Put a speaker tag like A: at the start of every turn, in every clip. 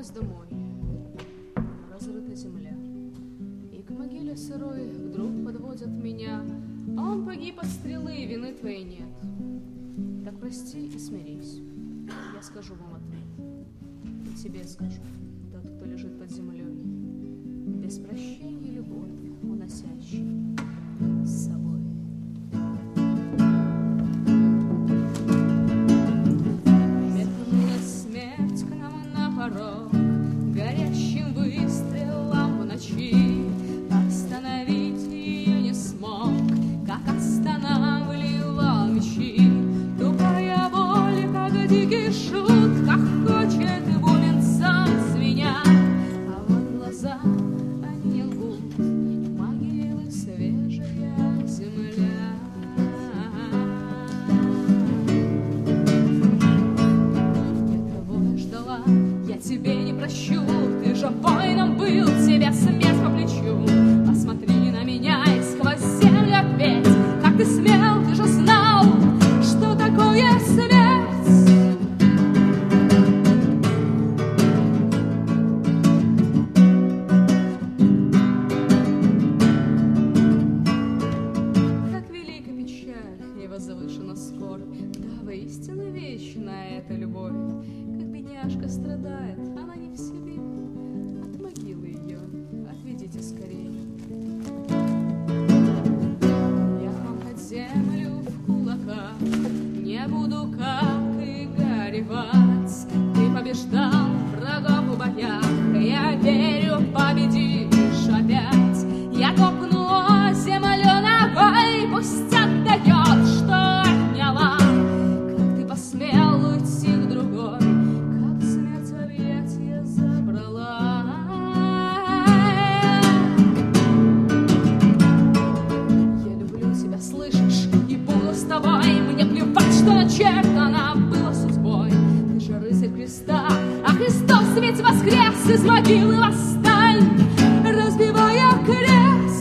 A: вернулась домой. Разрыта земля, и к могиле сырой вдруг подводят меня. А он погиб от стрелы, и вины твоей нет. Так прости и смирись, я скажу вам ответ. И тебе скажу, тот, кто лежит под землей, без прощения любовь уносящий с собой. Метнулась смерть к нам на порог, горящим выстрелом в ночи. Остановить ее не смог, как останавливал мечи. Тупая боль, как дикий шут, как хочет бубенцом звеня. А вот глаза, они не лгут, могилы свежая земля. Я того ждала, я тебе не прощу, ты же воином был, тебя смерть по плечу. Посмотри на меня и сквозь землю опять, как ты смел, ты же знал, что такое смерть. Как велика печаль и возвышена скорбь, да, воистину вечна эта любовь. Как бедняжка страдает, она не в себе, от могилы ее отведите скорее. Я хлопать землю в кулаках, не буду, как и горевать. Ты побеждал врагов в боях, я верю, победишь опять. Я топну о землю ногой, пусть отдает, что отняла. Как ты посмел уйти к другой, как смерть в объятия забрала. Я люблю тебя, слышишь, и буду с тобой. Мне плевать, что начертано было судьбой. Ты же рыцарь креста, а Христос ведь воскрес из могилы. Восстань, разбивая крест.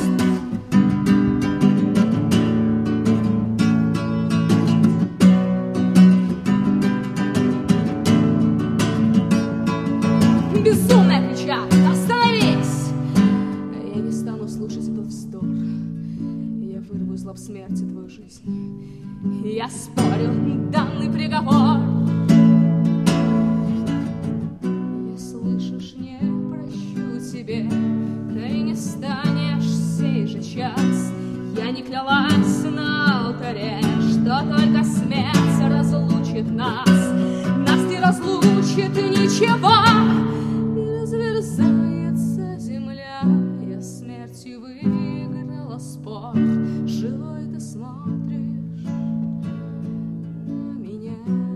A: Безумная кричат, остановись! Я не стану слушать этот вздор. Я вырву из лап смерти твою жизнь. Я спорю данный приговор. Я, слышишь, не прощу тебе, ты не станешь сей же час. Я не клялась на алтаре, что только смерть разлучит нас. Нас не разлучит ничего. И разверзается земля, я смертью выиграла спор. Живой ты смотришь на меня.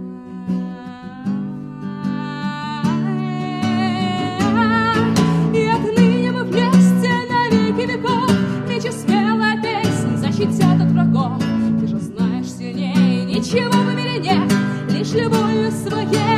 A: И отныне мы вместе на веки веков. Меч и смелая песнь защитят от врагов. Ты же знаешь, сильнее ничего в мире нет, лишь любовью своей.